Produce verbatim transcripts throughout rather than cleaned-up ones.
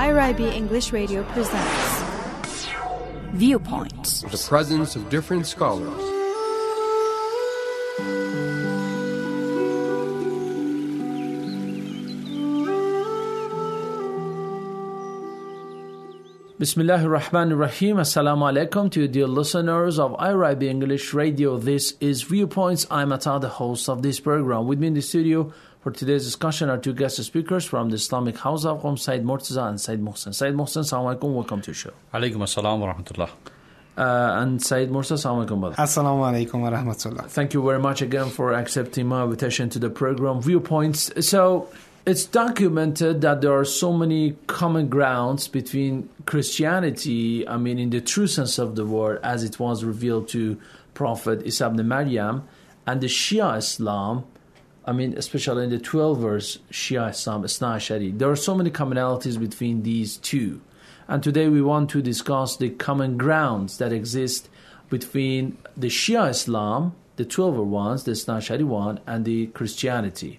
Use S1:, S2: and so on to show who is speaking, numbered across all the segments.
S1: I R I B English Radio presents Viewpoints.
S2: The presence of different scholars.
S3: Bismillahir Rahmanir Rahim. Assalamu alaikum to you dear listeners of I R I B English Radio. This is Viewpoints. I'm Ata, the host of this program. With me in the studio for today's discussion are two guest speakers from the Islamic House of Qom, Said Murtaza and Said Mohsen. Said Mohsen, assalamu alaikum, welcome to the show.
S4: Alaikum assalam wa rahmatullah.
S3: Uh, and Said Murtaza, assalamu alaikum, brother.
S5: Assalamu alaikum wa rahmatullah.
S3: Thank you very much again for accepting my invitation to the program Viewpoints. So, it's documented that there are so many common grounds between Christianity, I mean, in the true sense of the word, as it was revealed to Prophet Isa ibn Maryam, and the Shia Islam, I mean, especially in the twelve verse Shia Islam, Isna Ashari. There are so many commonalities between these two. And today we want to discuss the common grounds that exist between the Shia Islam, the twelve ones, the Isna Ashari one, and the Christianity.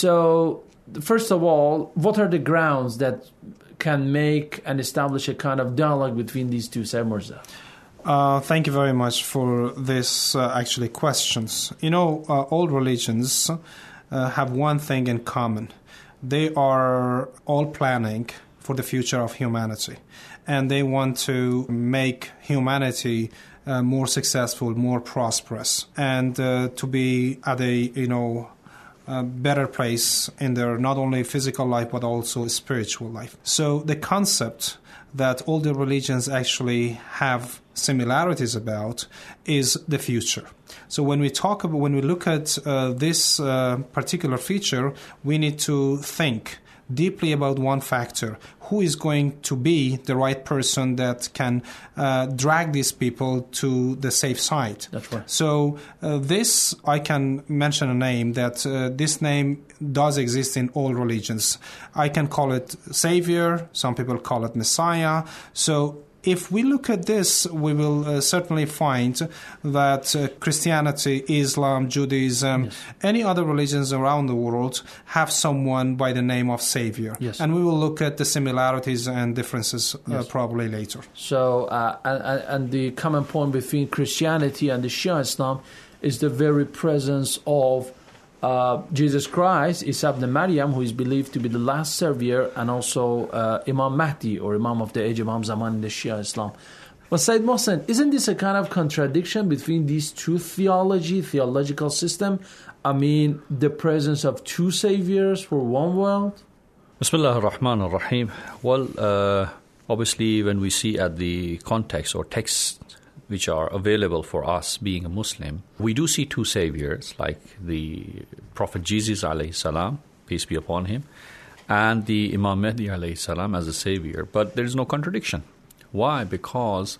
S3: So, first of all, what are the grounds that can make and establish a kind of dialogue between these two, Sayyid Mirza?
S5: Uh, thank you very much for this, uh, actually, questions. You know, uh, all religions uh, have one thing in common. They are all planning for the future of humanity. And they want to make humanity uh, more successful, more prosperous, and uh, to be at a, you know, a better place in their not only physical life but also spiritual life. So the concept that all the religions actually have similarities about is the future. So when we talk about, when we look at uh, this uh, particular feature, we need to think deeply about one factor. Who is going to be the right person that can uh, drag these people to the safe side?
S3: That's right.
S5: So uh, this, I can mention a name that uh, this name does exist in all religions. I can call it Savior. Some people call it Messiah. So if we look at this, we will uh, certainly find that uh, Christianity, Islam, Judaism, yes. any other religions around the world have someone by the name of Savior.
S3: Yes.
S5: And we will look at the similarities and differences uh,
S3: yes.
S5: probably later.
S3: So, uh, and, and the common point between Christianity and the Shia Islam is the very presence of Uh, Jesus Christ, Isa ibn Maryam, who is believed to be the last Savior, and also uh, Imam Mahdi, or Imam of the age, Imam Zaman in the Shia Islam. But Said Mohsen, isn't this a kind of contradiction between these two theology, theological system? I mean, the presence of two saviors for one world?
S4: Bismillah ar-Rahman ar-Rahim. Well, uh, obviously, when we see at the context or text which are available for us being a Muslim, we do see two saviors, like the Prophet Jesus alayhi salam, peace be upon him, and the Imam Mahdi alayhi salam as a savior. But there is no contradiction. Why? Because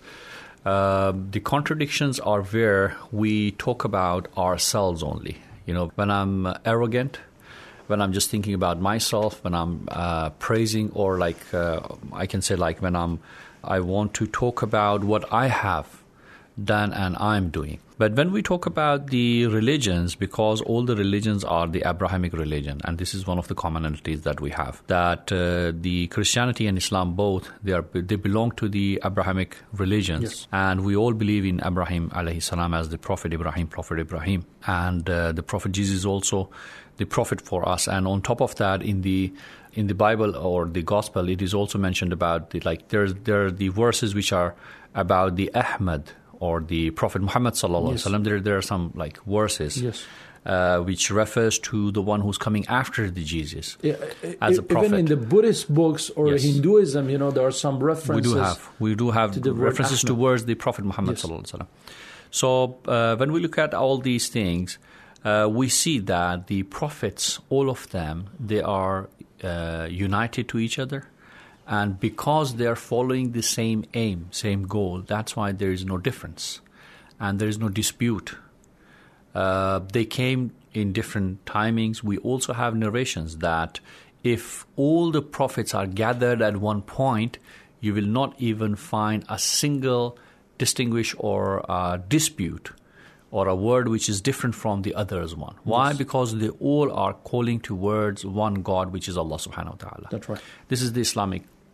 S4: uh, the contradictions are where we talk about ourselves only. You know, when I'm arrogant, when I'm just thinking about myself, when I'm uh, praising, or like uh, I can say like when I'm, I want to talk about what I have done and I'm doing. But when we talk about the religions, because all the religions are the Abrahamic religion, and this is one of the commonalities that we have, that uh, the Christianity and Islam both, they are they belong to the Abrahamic religions,
S3: yes.
S4: and we all believe in Abraham alayhi salam as the Prophet Ibrahim, Prophet Ibrahim, and uh, the Prophet Jesus is also the prophet for us. And on top of that, in the in the Bible or the Gospel, it is also mentioned about the, like there's there are the verses which are about the Ahmad, or the Prophet Muhammad sallallahu alaihi wasallam. There, there are some like verses
S3: yes.
S4: uh, which refers to the one who's coming after the Jesus
S3: yeah,
S4: as a prophet.
S3: Even in the Buddhist books or
S4: yes.
S3: Hinduism, you know, there are some references.
S4: We do have, we do have
S3: to
S4: references towards the Prophet Muhammad
S3: yes.
S4: sallallahu alaihi wasallam. So uh, when we look at all these things, uh, we see that the prophets, all of them, they are uh, united to each other. And because they are following the same aim, same goal, that's why there is no difference. And there is no dispute. Uh, they came in different timings. We also have narrations that if all the prophets are gathered at one point, you will not even find a single distinguish or uh, dispute or a word which is different from the others one. Why? Yes. Because they all are calling towards one God, which is Allah subhanahu wa ta'ala.
S3: That's right.
S4: This is the Islamic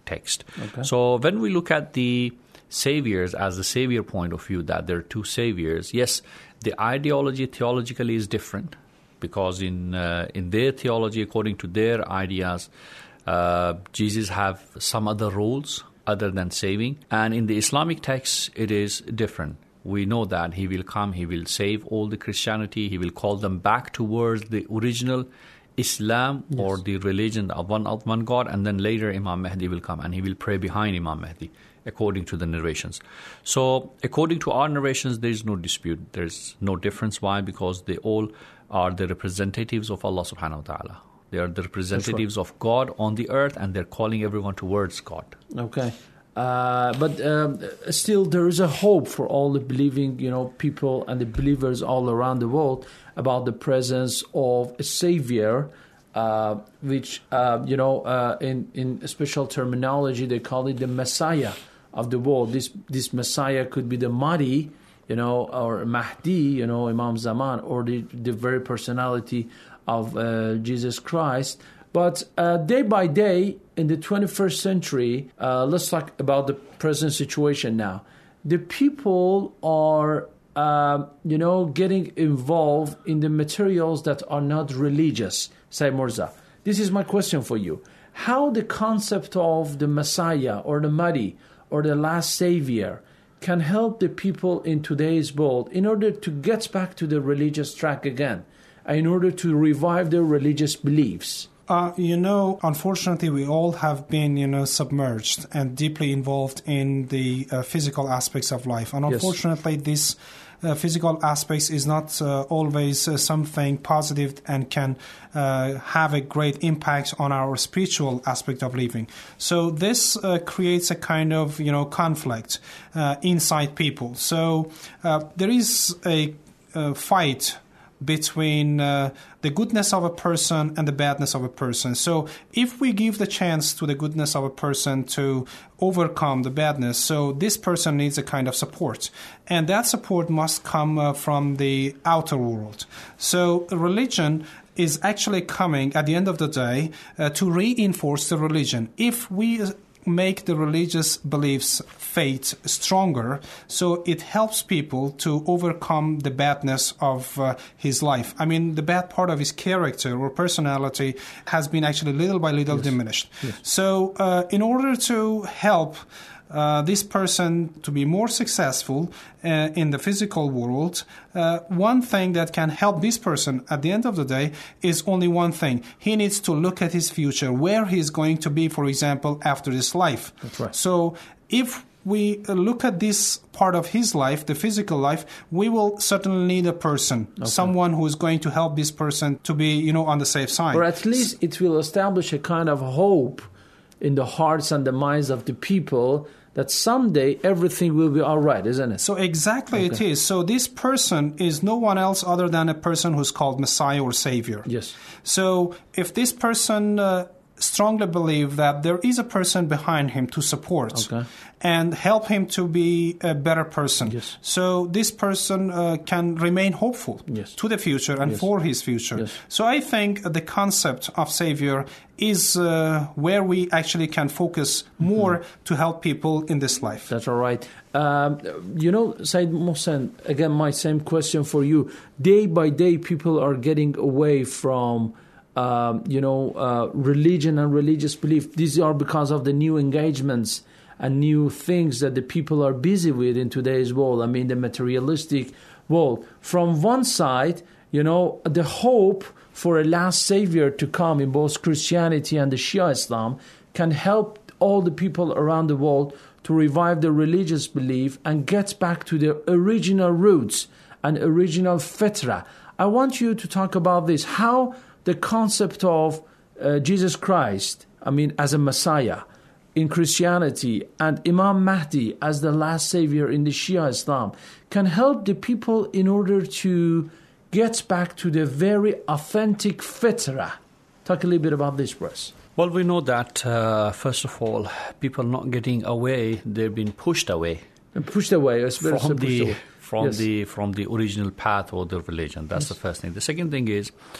S4: text.
S3: Okay.
S4: So when we look at the saviors as the savior point of view, that there are two saviors, yes, the ideology theologically is different, because in uh, in their theology, according to their ideas, uh, Jesus have some other roles other than saving. And in the Islamic text, it is different. We know that he will come, he will save all the Christianity, he will call them back towards the original Islam, yes, or the religion of one of one God, and then later Imam Mahdi will come and he will pray behind Imam Mahdi, according to the narrations. So according to our narrations, there is no dispute, there is no difference. Why? Because they all are the representatives of Allah subhanahu wa ta'ala. They are the representatives right. of God on the earth, and they're calling everyone towards God.
S3: Okay. Uh, but um, still, there is a hope for all the believing, you know, people and the believers all around the world about the presence of a savior, uh, which uh, you know, uh, in in special terminology they call it the Messiah of the world. This this Messiah could be the Mahdi, you know, or Mahdi, you know, Imam Zaman, or the the very personality of uh, Jesus Christ. But uh, day by day, in the twenty-first century, uh, let's talk about the present situation now. The people are, uh, you know, getting involved in the materials that are not religious. Sayyid Mirza, this is my question for you. How the concept of the Messiah or the Mahdi or the last savior can help the people in today's world in order to get back to the religious track again, in order to revive their religious beliefs?
S5: Uh, you know, unfortunately, we all have been, you know, submerged and deeply involved in the uh, physical aspects of life. And unfortunately, yes. this uh, physical aspects is not uh, always uh, something positive and can uh, have a great impact on our spiritual aspect of living. So this uh, creates a kind of, you know, conflict uh, inside people. So uh, there is a, a fight between uh, the goodness of a person and the badness of a person. So if we give the chance to the goodness of a person to overcome the badness, so this person needs a kind of support. And that support must come uh, from the outer world. So religion is actually coming at the end of the day uh, to reinforce the religion. If we make the religious beliefs faith stronger, so it helps people to overcome the badness of uh, his life. I mean, the bad part of his character or personality has been actually little by little yes. diminished. Yes. So uh, in order to help Uh, this person to be more successful uh, in the physical world, uh, one thing that can help this person at the end of the day is only one thing. He needs to look at his future, where he's going to be, for example, after this life.
S3: That's right.
S5: So if we look at this part of his life, the physical life, we will certainly need a person, okay. someone who is going to help this person to be, you know, on the safe side.
S3: Or at least it will establish a kind of hope in the hearts and the minds of the people that someday everything will be all right, isn't it?
S5: So exactly okay. it is. So this person is no one else other than a person who's called Messiah or Savior.
S3: Yes.
S5: So if this person uh, strongly believes that there is a person behind him to support
S3: okay.
S5: and help him to be a better person,
S3: yes.
S5: so this person uh, can remain hopeful
S3: yes.
S5: to the future and
S3: yes.
S5: for his future.
S3: Yes.
S5: So I think the concept of Savior is uh, where we actually can focus more mm-hmm. to help people in this life.
S3: That's all right. Um, you know, Sayyid Mohsen, again, my same question for you. Day by day, people are getting away from Um, you know, uh, religion and religious belief. These are because of the new engagements and new things that the people are busy with in today's world. I mean, the materialistic world. From one side, you know, the hope for a last savior to come in both Christianity and the Shia Islam can help all the people around the world to revive their religious belief and get back to their original roots and original fitra. I want you to talk about this. How the concept of uh, Jesus Christ, I mean, as a Messiah in Christianity, and Imam Mahdi as the last savior in the Shia Islam can help the people in order to get back to the very authentic fitrah. Talk a little bit about this, Bruce.
S4: Well, we know that, uh, first of all, people not getting away, they've been pushed away.
S3: And pushed away,
S4: from,
S3: pushed
S4: the,
S3: away.
S4: from,
S3: yes.
S4: the, from the original path or the religion. That's yes. the first thing. The second thing is,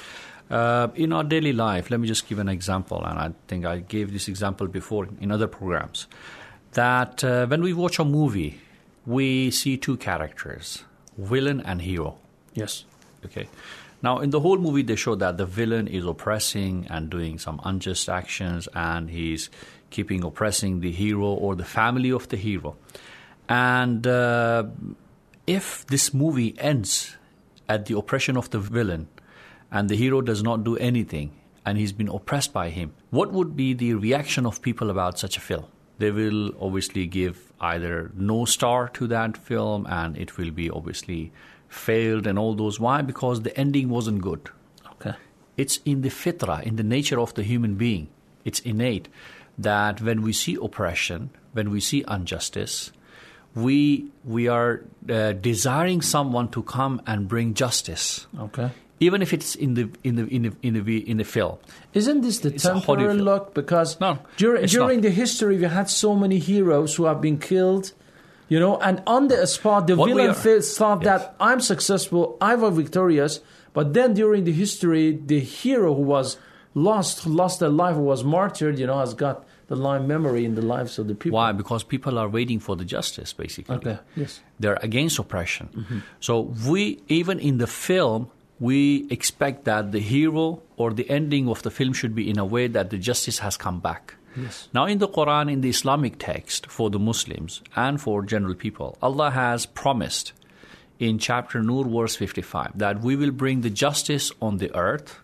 S4: Uh, in our daily life, let me just give an example, and I think I gave this example before in other programs, that uh, when we watch a movie, we see two characters, villain and hero.
S3: Yes.
S4: Okay. Now, in the whole movie, they show that the villain is oppressing and doing some unjust actions, and he's keeping oppressing the hero or the family of the hero. And uh, if this movie ends at the oppression of the villain, and the hero does not do anything, and he's been oppressed by him, what would be the reaction of people about such a film? They will obviously give either no star to that film, and it will be obviously failed and all those. Why? Because the ending wasn't good.
S3: Okay.
S4: It's in the fitrah, in the nature of the human being. It's innate that when we see oppression, when we see injustice, we we are uh, desiring someone to come and bring justice.
S3: Okay.
S4: Even if it's in the in the in the in the, in the film.
S3: Isn't this the
S4: It's a
S3: temporary
S4: Hollywood film.
S3: look? Because
S4: No,
S3: dur-
S4: it's
S3: during
S4: not.
S3: the history, we had so many heroes who have been killed, you know, and on the spot, the
S4: What we
S3: villain
S4: are-
S3: feels thought
S4: Yes.
S3: that I'm successful, I was victorious, but then during the history, the hero who was lost, who lost their life, who was martyred, you know, has got the line memory in the lives of the people.
S4: Why? Because people are waiting for the justice, basically.
S3: Okay, yes.
S4: They're against oppression. So we, even in the film, we expect that the hero or the ending of the film should be in a way that the justice has come back.
S3: Yes.
S4: Now in the Quran, in the Islamic text, for the Muslims and for general people, Allah has promised in chapter Nur, verse fifty-five, that we will bring the justice on the earth,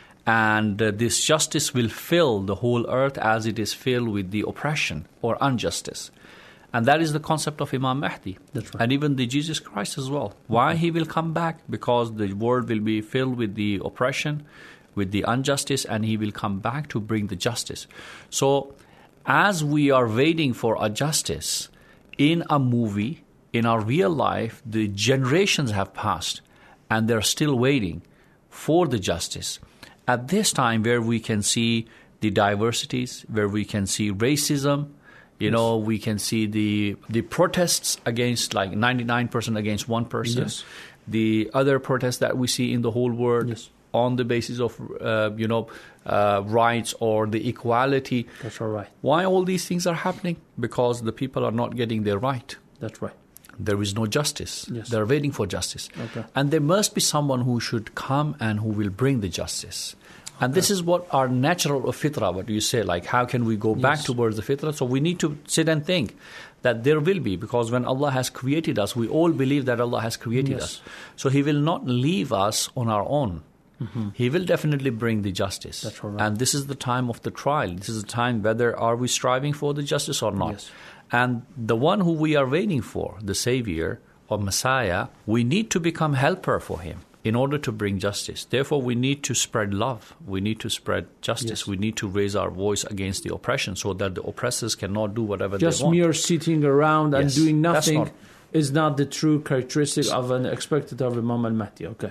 S4: and uh, this justice will fill the whole earth as it is filled with the oppression or injustice. And that is the concept of Imam Mahdi.
S3: That's right.
S4: And even the Jesus Christ as well. Why he will come back? Because the world will be filled with the oppression, with the injustice, and he will come back to bring the justice. So as we are waiting for a justice in a movie, in our real life, the generations have passed, and they're still waiting for the justice. At this time where we can see the diversities, where we can see racism, you know, we can see the the protests against like ninety-nine percent against one person.
S3: Yes.
S4: The other protests that we see in the whole world
S3: Yes.
S4: on the basis of, uh, you know, uh, rights or the equality.
S3: That's all right.
S4: Why all these things are happening? Because the people are not getting their right.
S3: That's right.
S4: There is no justice.
S3: Yes.
S4: They're waiting for justice.
S3: Okay.
S4: And there must be someone who should come and who will bring the justice. And this is what our natural fitrah, what you say, like how can we go back
S3: Yes.
S4: towards the fitrah? So we need to sit and think that there will be, because when Allah has created us, we all believe that Allah has created
S3: Yes.
S4: us. So He will not leave us on our own. He will definitely bring the justice.
S3: That's all right.
S4: And this is the time of the trial. This is the time whether are we striving for the justice or not.
S3: Yes.
S4: And the one who we are waiting for, the Savior or Messiah, we need to become helper for him in order to bring justice. Therefore, we need to spread love. We need to spread justice.
S3: Yes.
S4: We need to raise our voice against the oppression so that the oppressors cannot do whatever
S3: Just
S4: they want.
S3: mere sitting around and
S4: Yes,
S3: doing
S4: that's
S3: nothing
S4: not-
S3: is not the true characteristic of an expected of Imam al-Mahdi. Okay.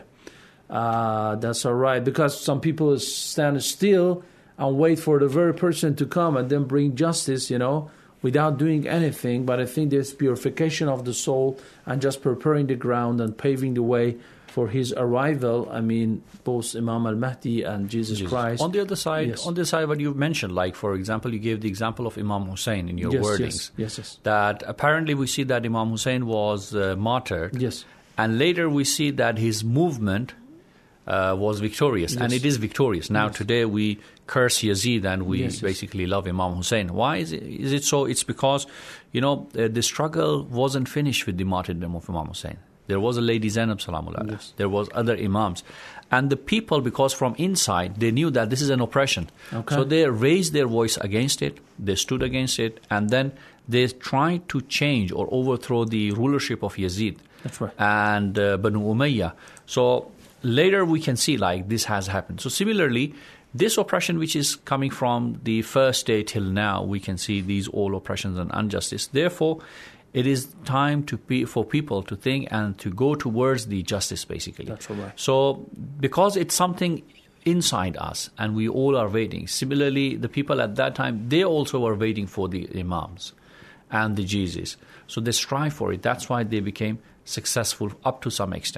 S3: Uh, that's all right. Because some people stand still and wait for the very person to come and then bring justice, you know, without doing anything. But I think there's purification of the soul and just preparing the ground and paving the way for his arrival. I mean, both Imam al-Mahdi and Jesus,
S4: Jesus.
S3: Christ.
S4: On the other side,
S3: Yes.
S4: on the side, what you mentioned, like for example, you gave the example of Imam Hussein in your
S3: yes,
S4: wordings.
S3: yes, yes, yes.
S4: That apparently we see that Imam Hussein was uh, martyred.
S3: Yes.
S4: And later we see that his movement uh, was victorious, and
S3: Yes.
S4: it is victorious. Now
S3: Yes.
S4: today we curse Yazid and we
S3: Yes, yes.
S4: basically love Imam Hussein. Why is it, is it so? It's because, you know, uh, the struggle wasn't finished with the martyrdom of Imam Hussein. There was a lady Zainab Salamullah.
S3: Yes.
S4: There was other imams. And the people, because from inside, they knew that this is an oppression.
S3: Okay.
S4: So they raised their voice against it. They stood against it. And then they tried to change or overthrow the rulership of Yazid.
S3: That's right.
S4: And uh, Banu Umayyah. So later we can see like this has happened. So similarly, this oppression which is coming from the first day till now, we can see these all oppressions and injustice. Therefore, it is time to be, for people to think and to go towards the justice, basically.
S3: That's all right.
S4: So because it's something inside us and we all are waiting. Similarly, the people at that time, they also were waiting for the imams and the Jesus. So they strive for it. That's why they became successful up to some extent.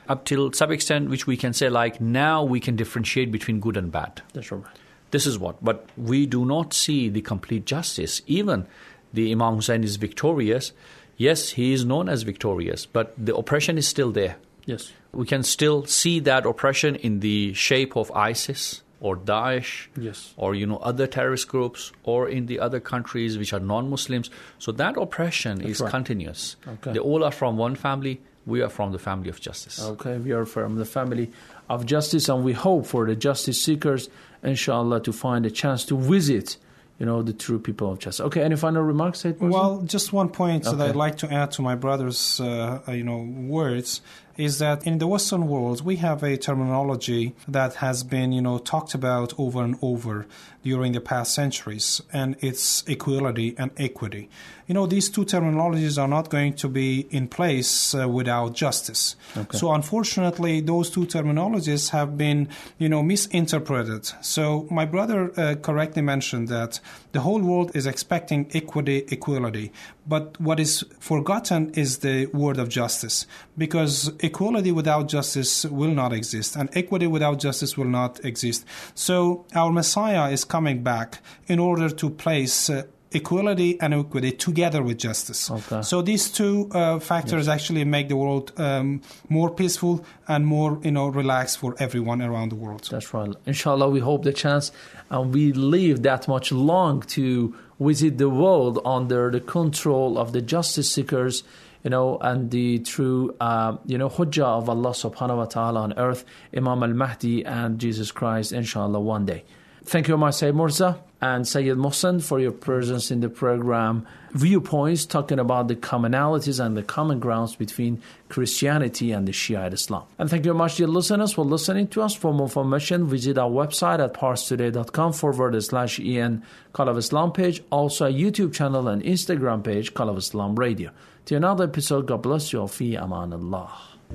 S4: up till some extent, which we can say like now we can differentiate between good and bad.
S3: That's right.
S4: This is what. But we do not see the complete justice. Even the Imam Hussein is victorious. Yes, he is known as victorious, but the oppression is still there.
S3: Yes.
S4: We can still see that oppression in the shape of ISIS or Daesh,
S3: yes,
S4: or you know other terrorist groups, or in the other countries which are non-Muslims. So that oppression
S3: That's
S4: is
S3: right.
S4: continuous.
S3: Okay.
S4: They all are from one family. We are from the family of justice.
S3: Okay, we are from the family of justice, and we hope for the justice seekers, inshallah, to find a chance to visit, you know, the true people of justice. Okay, any final remarks, Sayyid Mirza?
S5: Well, just one point
S3: Okay.
S5: that I'd like to add to my brother's, uh, you know, words is that in the Western world we have a terminology that has been, you know, talked about over and over during the past centuries, and it's equality and equity. You know, these two terminologies are not going to be in place uh, without justice.
S3: Okay.
S5: So unfortunately, those two terminologies have been, you know, misinterpreted. So my brother uh, correctly mentioned that the whole world is expecting equity, equality. But what is forgotten is the word of justice, because equality without justice will not exist, and equity without justice will not exist. So our Messiah is coming back in order to place uh, equality and equity together with justice.
S3: Okay.
S5: So these two uh, factors
S3: Yes.
S5: actually make the world um, more peaceful and more, you know, relaxed for everyone around the world.
S3: That's right. Inshallah, we hope the chance, and we live that much long to visit the world under the control of the justice seekers, you know, and the true, uh, you know, hujjah of Allah subhanahu wa ta'ala on earth, Imam al-Mahdi and Jesus Christ, inshallah, one day. Thank you, my Sayyid Mirza and Sayyid Mohsen, for your presence in the program. Viewpoints talking about the commonalities and the common grounds between Christianity and the Shia Islam. And thank you very much, dear listeners, for listening to us. For more information, visit our website at parstoday.com forward slash en Call of Islam page, also a YouTube channel and Instagram page, Call of Islam Radio. To another episode, God bless you all. Fi aman Allah.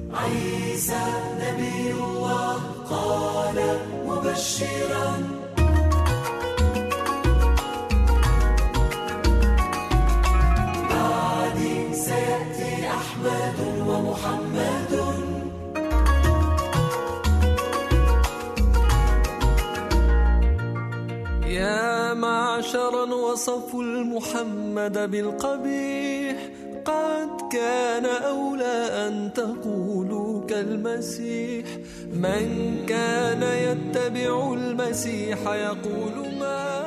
S6: عيسى نبي الله قال مبشرا بعدي سيأتي أحمد ومحمد يا معشرا وصفوا المحمد بالقبيح قد كان أولى أن تقولوا كالمسيح من كان يتبع المسيح يقول ما